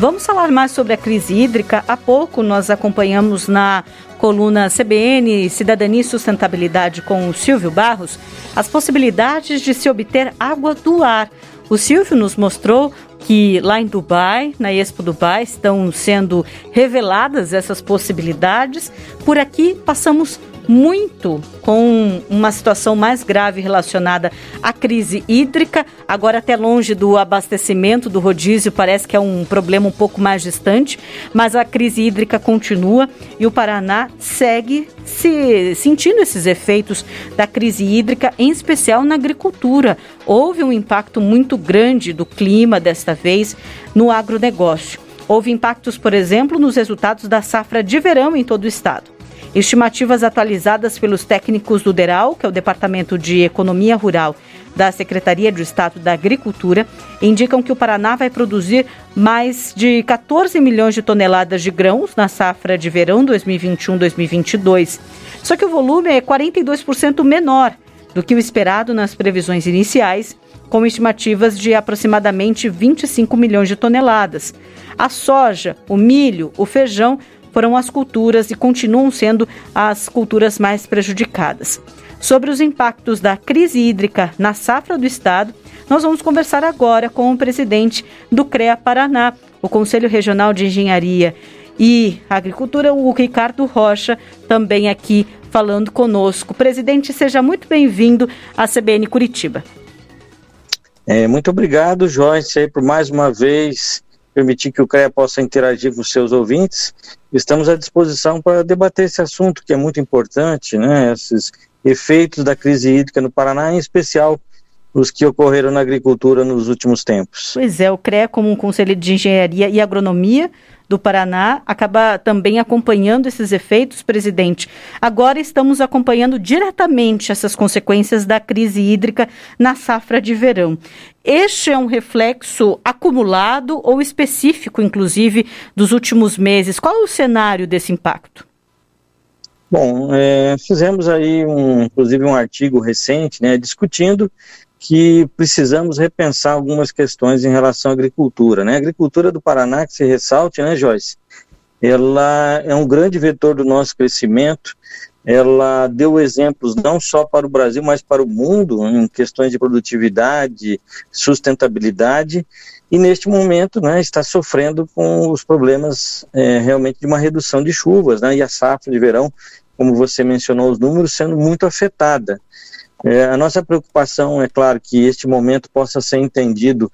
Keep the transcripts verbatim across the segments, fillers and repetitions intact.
Vamos falar mais sobre a crise hídrica. Há pouco nós acompanhamos na coluna C B N Cidadania e Sustentabilidade com o Silvio Barros as possibilidades de se obter água do ar. O Silvio nos mostrou que lá em Dubai, na Expo Dubai, estão sendo reveladas essas possibilidades. Por aqui passamos muito com uma situação mais grave relacionada à crise hídrica. Agora até longe do abastecimento, do rodízio, parece que é um problema um pouco mais distante, mas a crise hídrica continua e o Paraná segue se sentindo esses efeitos da crise hídrica, em especial na agricultura. Houve um impacto muito grande do clima desta vez no agronegócio. Houve impactos, por exemplo, nos resultados da safra de verão em todo o estado. Estimativas atualizadas pelos técnicos do DERAL, que é o Departamento de Economia Rural da Secretaria de Estado da Agricultura, indicam que o Paraná vai produzir mais de quatorze milhões de toneladas de grãos na safra de verão dois mil e vinte e um, dois mil e vinte e dois. Só que o volume é quarenta e dois por cento menor do que o esperado nas previsões iniciais, com estimativas de aproximadamente vinte e cinco milhões de toneladas. A soja, o milho, o feijão foram as culturas e continuam sendo as culturas mais prejudicadas. Sobre os impactos da crise hídrica na safra do estado, nós vamos conversar agora com o presidente do CREA Paraná, o Conselho Regional de Engenharia e Agricultura, o Ricardo Rocha, também aqui falando conosco. Presidente, seja muito bem-vindo à C B N Curitiba. É, muito obrigado, Joyce, aí, por mais uma vez permitir que o CREA possa interagir com os seus ouvintes. Estamos à disposição para debater esse assunto, que é muito importante, né? Esses efeitos da crise hídrica no Paraná, em especial os que ocorreram na agricultura nos últimos tempos. Pois é, o CREA, como um Conselho de Engenharia e Agronomia do Paraná, acaba também acompanhando esses efeitos, presidente. Agora estamos acompanhando diretamente essas consequências da crise hídrica na safra de verão. Este é um reflexo acumulado ou específico, inclusive, dos últimos meses. Qual é o cenário desse impacto? Bom, é, fizemos aí, um, inclusive, um artigo recente, né, discutindo que precisamos repensar algumas questões em relação à agricultura, né? A agricultura do Paraná, que se ressalte, né, Joyce? Ela é um grande vetor do nosso crescimento, ela deu exemplos não só para o Brasil, mas para o mundo, em questões de produtividade, sustentabilidade, e neste momento, né, está sofrendo com os problemas é, realmente de uma redução de chuvas, né, e a safra de verão, como você mencionou os números, sendo muito afetada. É, a nossa preocupação é claro que este momento possa ser entendido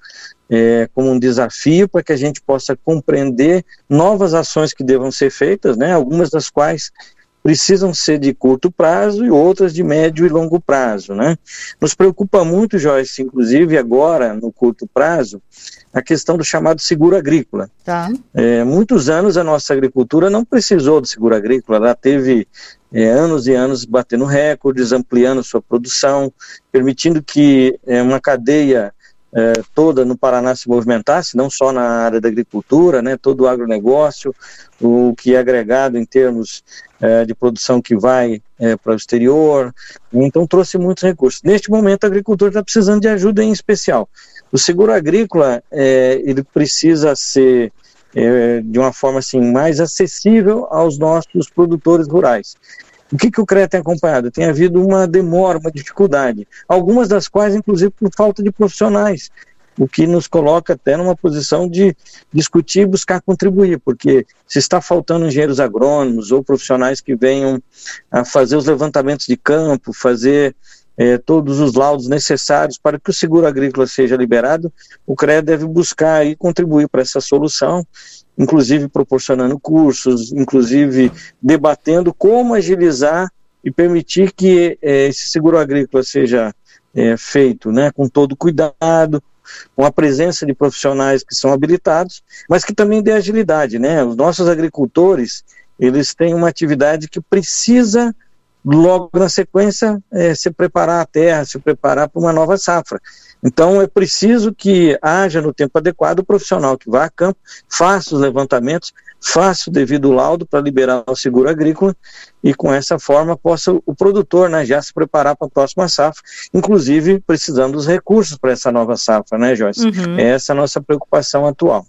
é, como um desafio para que a gente possa compreender novas ações que devam ser feitas, né, algumas das quais precisam ser de curto prazo e outras de médio e longo prazo, né. Nos preocupa muito, Joyce, inclusive agora, no curto prazo, a questão do chamado seguro agrícola. Tá. É, muitos anos a nossa agricultura não precisou do seguro agrícola, ela teve é, anos e anos batendo recordes, ampliando sua produção, permitindo que é, uma cadeia é, toda no Paraná se movimentasse, não só na área da agricultura, né, todo o agronegócio, o que é agregado em termos é, de produção que vai é, para o exterior, então trouxe muitos recursos. Neste momento a agricultura está precisando de ajuda em especial. O seguro agrícola, é, ele precisa ser é, de uma forma assim, mais acessível aos nossos produtores rurais. O que, que o CREA tem acompanhado? Tem havido uma demora, uma dificuldade, algumas das quais, inclusive, por falta de profissionais, o que nos coloca até numa posição de discutir e buscar contribuir, porque se está faltando engenheiros agrônomos ou profissionais que venham a fazer os levantamentos de campo, fazer É, todos os laudos necessários para que o seguro agrícola seja liberado, o CREA deve buscar e contribuir para essa solução, inclusive proporcionando cursos, inclusive debatendo como agilizar e permitir que é, esse seguro agrícola seja é, feito, né, com todo cuidado, com a presença de profissionais que são habilitados, mas que também dê agilidade, né? Os nossos agricultores, eles têm uma atividade que precisa logo na sequência, é, se preparar a terra, se preparar para uma nova safra. Então é preciso que haja no tempo adequado o profissional que vá a campo, faça os levantamentos, faça o devido laudo para liberar o seguro agrícola e com essa forma possa o produtor, né, já se preparar para a próxima safra, inclusive precisando dos recursos para essa nova safra, né, Joyce? Uhum. Essa é a nossa preocupação atual.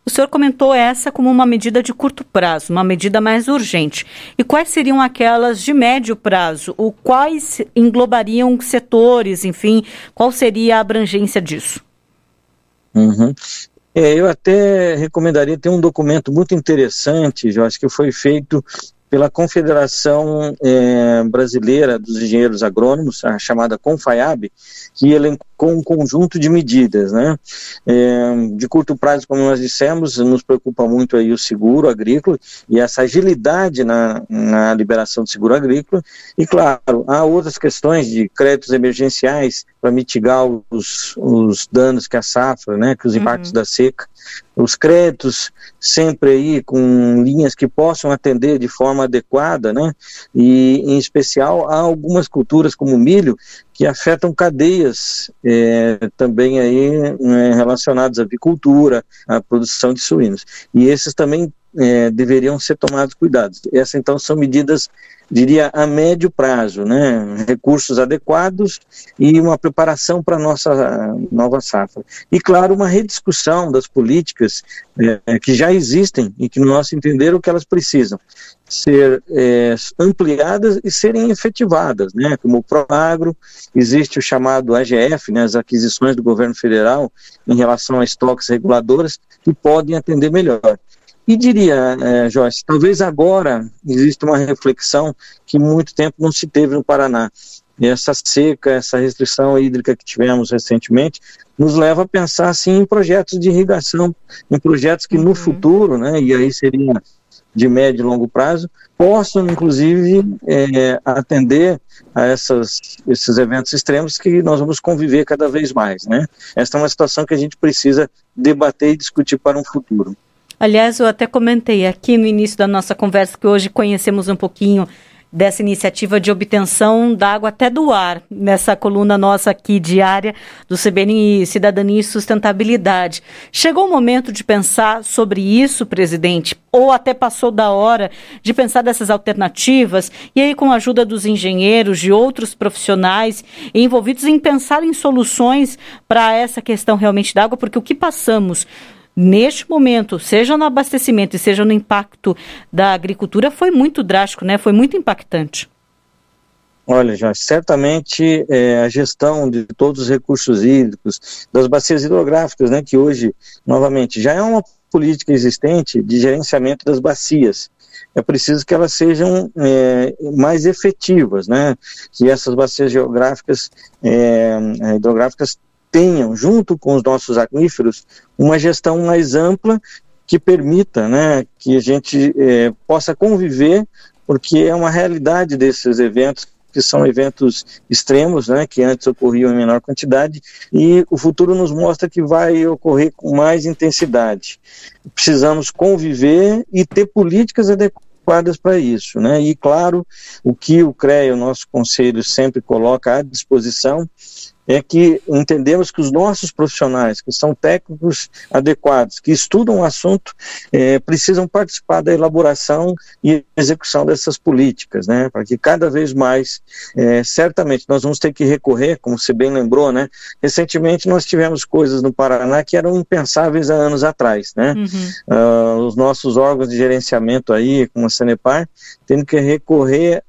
O senhor comentou essa como uma medida de curto prazo, uma medida mais urgente. E quais seriam aquelas de médio prazo? O quais englobariam setores, enfim, qual seria a abrangência disso? Uhum. É, eu até recomendaria ter um documento muito interessante, Jorge, que foi feito pela Confederação é, Brasileira dos Engenheiros Agrônomos, a chamada Confaiab, que elencou um conjunto de medidas, né? É, de curto prazo, como nós dissemos, nos preocupa muito aí o seguro agrícola e essa agilidade na, na liberação do seguro agrícola. E, claro, há outras questões de créditos emergenciais para mitigar os, os danos que a safra, né, que os impactos uhum. da seca. Os créditos sempre aí com linhas que possam atender de forma adequada, né? E em especial há algumas culturas como o milho que afetam cadeias é, também aí é, relacionadas à avicultura, à produção de suínos. E esses também é, deveriam ser tomados cuidados. Essas então são medidas, diria, a médio prazo, né? Recursos adequados e uma preparação para a nossa nova safra. E, claro, uma rediscussão das políticas é, que já existem e que, no nosso entender, o que elas precisam ser é, ampliadas e serem efetivadas, né? Como o Proagro, existe o chamado A G F, né? As aquisições do governo federal em relação a estoques reguladoras que podem atender melhor. E diria, é, Joyce, talvez agora exista uma reflexão que muito tempo não se teve no Paraná. E essa seca, essa restrição hídrica que tivemos recentemente, nos leva a pensar, sim, em projetos de irrigação, em projetos que no uhum. futuro, né, e aí seria de médio e longo prazo, possam, inclusive, é, atender a essas, esses eventos extremos que nós vamos conviver cada vez mais, né? Esta é uma situação que a gente precisa debater e discutir para um futuro. Aliás, eu até comentei aqui no início da nossa conversa que hoje conhecemos um pouquinho dessa iniciativa de obtenção da água até do ar, nessa coluna nossa aqui diária do C B N Cidadania e Sustentabilidade. Chegou o momento de pensar sobre isso, presidente, ou até passou da hora de pensar dessas alternativas, e aí com a ajuda dos engenheiros, de outros profissionais envolvidos em pensar em soluções para essa questão realmente da água, porque o que passamos neste momento, seja no abastecimento e seja no impacto da agricultura, foi muito drástico, né? Foi muito impactante. Olha, já certamente é, a gestão de todos os recursos hídricos, das bacias hidrográficas, né, que hoje, novamente, já é uma política existente de gerenciamento das bacias. É preciso que elas sejam é, mais efetivas, né? Que essas bacias geográficas, é, hidrográficas tenham, junto com os nossos aquíferos, uma gestão mais ampla que permita, né, que a gente é, possa conviver, porque é uma realidade desses eventos, que são eventos extremos, né, que antes ocorriam em menor quantidade, e o futuro nos mostra que vai ocorrer com mais intensidade. Precisamos conviver e ter políticas adequadas para isso, né, e claro, o que o C R E A, o nosso conselho, sempre coloca à disposição, é que entendemos que os nossos profissionais, que são técnicos adequados, que estudam o assunto, é, precisam participar da elaboração e execução dessas políticas, né, para que cada vez mais, é, certamente, nós vamos ter que recorrer, como você bem lembrou, né, recentemente nós tivemos coisas no Paraná que eram impensáveis há anos atrás, né, uhum. uh, os nossos órgãos de gerenciamento aí, como a Sanepar, tendo que recorrer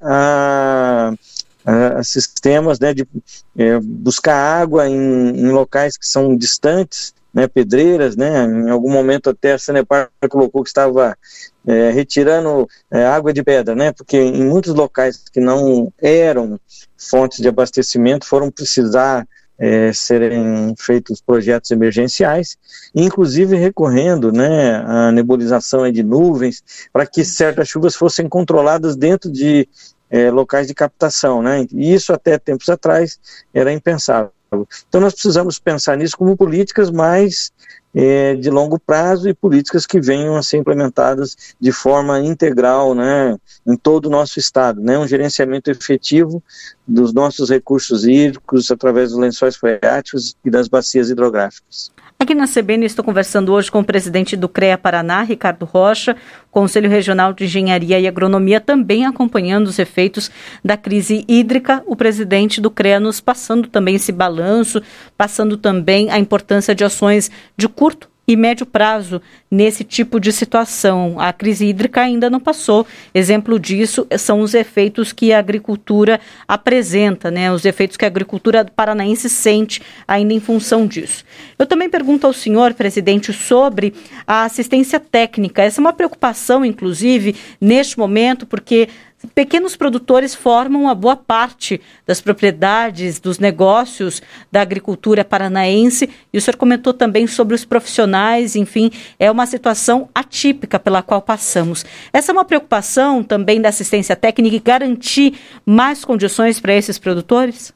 a a sistemas, né, de é, buscar água em, em locais que são distantes, né, pedreiras, né, em algum momento até a Sanepar colocou que estava é, retirando é, água de pedra, né, porque em muitos locais que não eram fontes de abastecimento foram precisar É, serem feitos projetos emergenciais, inclusive recorrendo, né, à nebulização de nuvens, para que certas chuvas fossem controladas dentro de é, locais de captação, né, e isso até tempos atrás era impensável. Então nós precisamos pensar nisso como políticas mais é, de longo prazo e políticas que venham a ser implementadas de forma integral, né, em todo o nosso estado, né, um gerenciamento efetivo dos nossos recursos hídricos através dos lençóis freáticos e das bacias hidrográficas. Aqui na C B N estou conversando hoje com o presidente do C R E A Paraná, Ricardo Rocha, Conselho Regional de Engenharia e Agronomia, também acompanhando os efeitos da crise hídrica, o presidente do C R E A nos passando também esse balanço, passando também a importância de ações de curto e médio prazo nesse tipo de situação. A crise hídrica ainda não passou. Exemplo disso são os efeitos que a agricultura apresenta, né? Os efeitos que a agricultura paranaense sente ainda em função disso. Eu também pergunto ao senhor, presidente, sobre a assistência técnica. Essa é uma preocupação, inclusive, neste momento, porque pequenos produtores formam uma boa parte das propriedades, dos negócios da agricultura paranaense, e o senhor comentou também sobre os profissionais. Enfim, é uma situação atípica pela qual passamos. Essa é uma preocupação também da assistência técnica e garantir mais condições para esses produtores?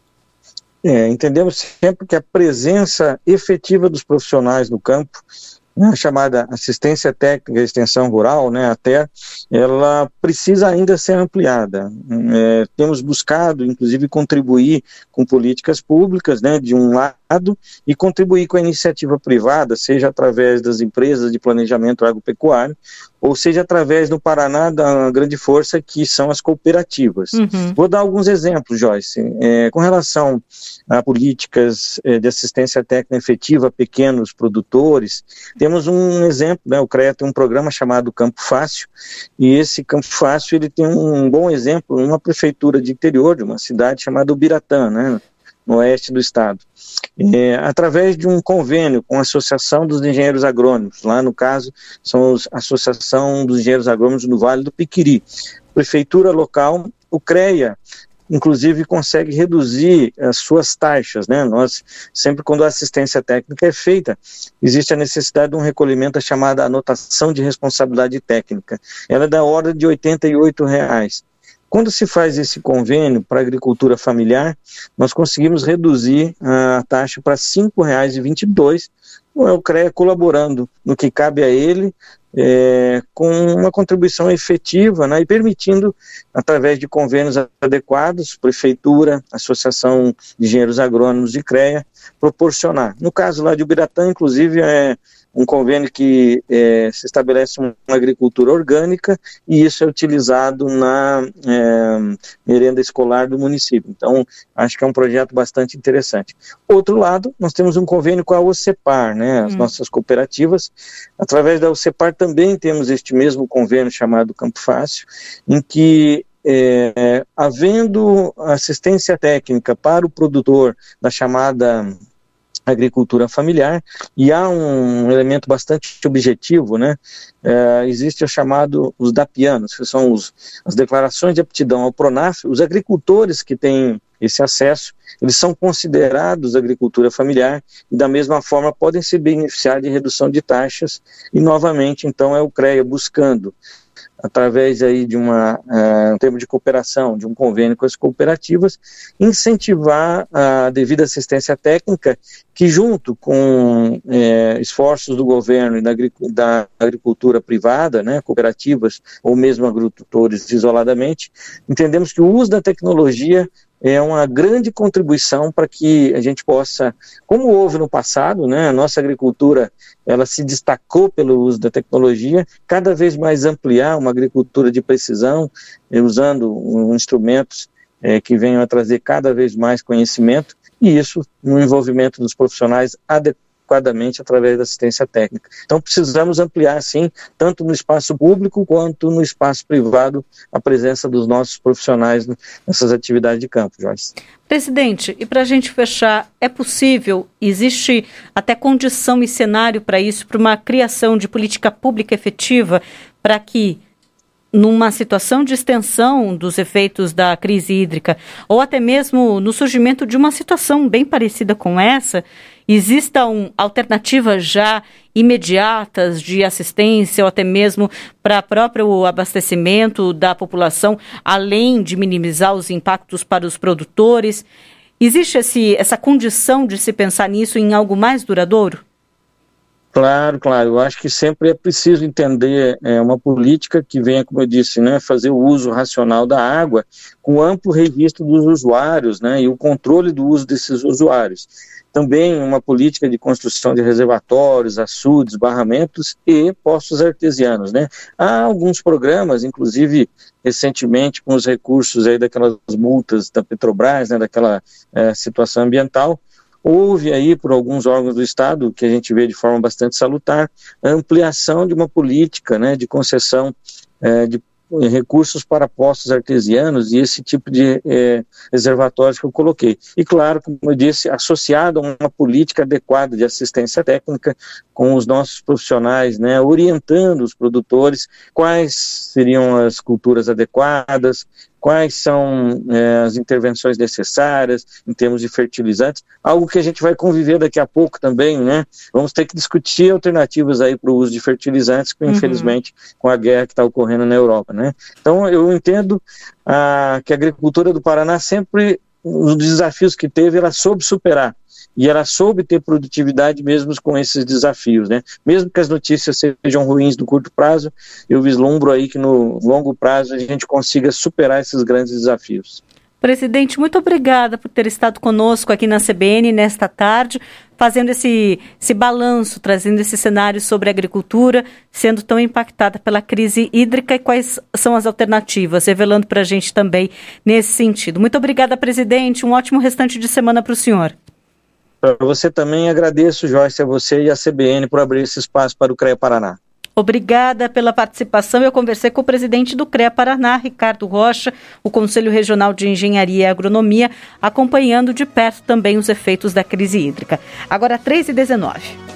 É, entendemos sempre que a presença efetiva dos profissionais no campo, a chamada assistência técnica e extensão rural, né, até, ela precisa ainda ser ampliada. É, temos buscado, inclusive, contribuir com políticas públicas, né, de um lado, e contribuir com a iniciativa privada, seja através das empresas de planejamento agropecuário, ou seja através no Paraná da grande força que são as cooperativas. Uhum. Vou dar alguns exemplos, Joyce. É, com relação a políticas é, de assistência técnica efetiva a pequenos produtores, temos um exemplo, né, o CREA tem um programa chamado Campo Fácil, e esse Campo Fácil ele tem um bom exemplo numa prefeitura de interior, de uma cidade chamada Ubiratã, né, no oeste do estado. É, através de um convênio com a Associação dos Engenheiros Agrônomos, lá no caso são a Associação dos Engenheiros Agrônomos do Vale do Piquiri, prefeitura local, o CREA, inclusive consegue reduzir as suas taxas, né? Nós, sempre quando a assistência técnica é feita, existe a necessidade de um recolhimento chamada anotação de responsabilidade técnica, ela é da ordem de oitenta e oito reais. Quando se faz esse convênio para a agricultura familiar, nós conseguimos reduzir a taxa para cinco reais e vinte e dois centavos, o CREA colaborando no que cabe a ele, é, com uma contribuição efetiva, né, e permitindo, através de convênios adequados, Prefeitura, Associação de Engenheiros Agrônomos e CREA, proporcionar. No caso lá de Ubiratã, inclusive, é um convênio que é, se estabelece uma agricultura orgânica e isso é utilizado na é, merenda escolar do município. Então, acho que é um projeto bastante interessante. Outro lado, nós temos um convênio com a OCEPAR, né, as hum. nossas cooperativas. Através da OCEPAR também temos este mesmo convênio chamado Campo Fácil, em que é, havendo assistência técnica para o produtor da chamada agricultura familiar, e há um elemento bastante objetivo, né? É, existe o chamado, os DAPIanos, que são os, as declarações de aptidão ao PRONAF. Os agricultores que têm esse acesso, eles são considerados agricultura familiar e da mesma forma podem se beneficiar de redução de taxas, e novamente então é o CREA buscando, através aí de uma, uh, um termo de cooperação, de um convênio com as cooperativas, incentivar a devida assistência técnica que, junto com eh, esforços do governo e da, da agricultura privada, né, cooperativas ou mesmo agricultores isoladamente, entendemos que o uso da tecnologia é uma grande contribuição para que a gente possa, como houve no passado, né, a nossa agricultura ela se destacou pelo uso da tecnologia, cada vez mais ampliar uma agricultura de precisão, usando um, instrumentos é, que venham a trazer cada vez mais conhecimento, e isso no envolvimento dos profissionais adequadamente através da assistência técnica. Então precisamos ampliar, sim, tanto no espaço público quanto no espaço privado, a presença dos nossos profissionais nessas atividades de campo, Joyce. Presidente, e para a gente fechar, é possível, existe até condição e cenário para isso, para uma criação de política pública efetiva para que, numa situação de extensão dos efeitos da crise hídrica, ou até mesmo no surgimento de uma situação bem parecida com essa, existam alternativas já imediatas de assistência ou até mesmo para o próprio abastecimento da população, além de minimizar os impactos para os produtores? Existe esse, essa condição de se pensar nisso em algo mais duradouro? Claro, claro. Eu acho que sempre é preciso entender é, uma política que venha, como eu disse, né, fazer o uso racional da água com amplo registro dos usuários, né, e o controle do uso desses usuários. Também uma política de construção de reservatórios, açudes, barramentos e poços artesianos, né. Há alguns programas, inclusive recentemente com os recursos aí daquelas multas da Petrobras, né, daquela é, situação ambiental, houve aí por alguns órgãos do Estado, que a gente vê de forma bastante salutar, a ampliação de uma política, né, de concessão é, de recursos para poços artesianos e esse tipo de é, reservatórios que eu coloquei. E claro, como eu disse, associado a uma política adequada de assistência técnica com os nossos profissionais, né, orientando os produtores quais seriam as culturas adequadas, quais são é, as intervenções necessárias em termos de fertilizantes, algo que a gente vai conviver daqui a pouco também, né? Vamos ter que discutir alternativas aí para o uso de fertilizantes, que, uhum. infelizmente, com a guerra que está ocorrendo na Europa, né? Então, eu entendo ah, que a agricultura do Paraná sempre, os desafios que teve, ela soube superar. E ela soube ter produtividade mesmo com esses desafios, né? Mesmo que as notícias sejam ruins no curto prazo, eu vislumbro aí que no longo prazo a gente consiga superar esses grandes desafios. Presidente, muito obrigada por ter estado conosco aqui na C B N nesta tarde, fazendo esse, esse balanço, trazendo esse cenário sobre a agricultura, sendo tão impactada pela crise hídrica e quais são as alternativas, revelando para a gente também nesse sentido. Muito obrigada, presidente. Um ótimo restante de semana para o senhor. Para você também, agradeço, Joyce, a você e a C B N por abrir esse espaço para o CREA Paraná. Obrigada pela participação. Eu conversei com o presidente do CREA Paraná, Ricardo Rocha, o Conselho Regional de Engenharia e Agronomia, acompanhando de perto também os efeitos da crise hídrica. Agora, três e dezenove.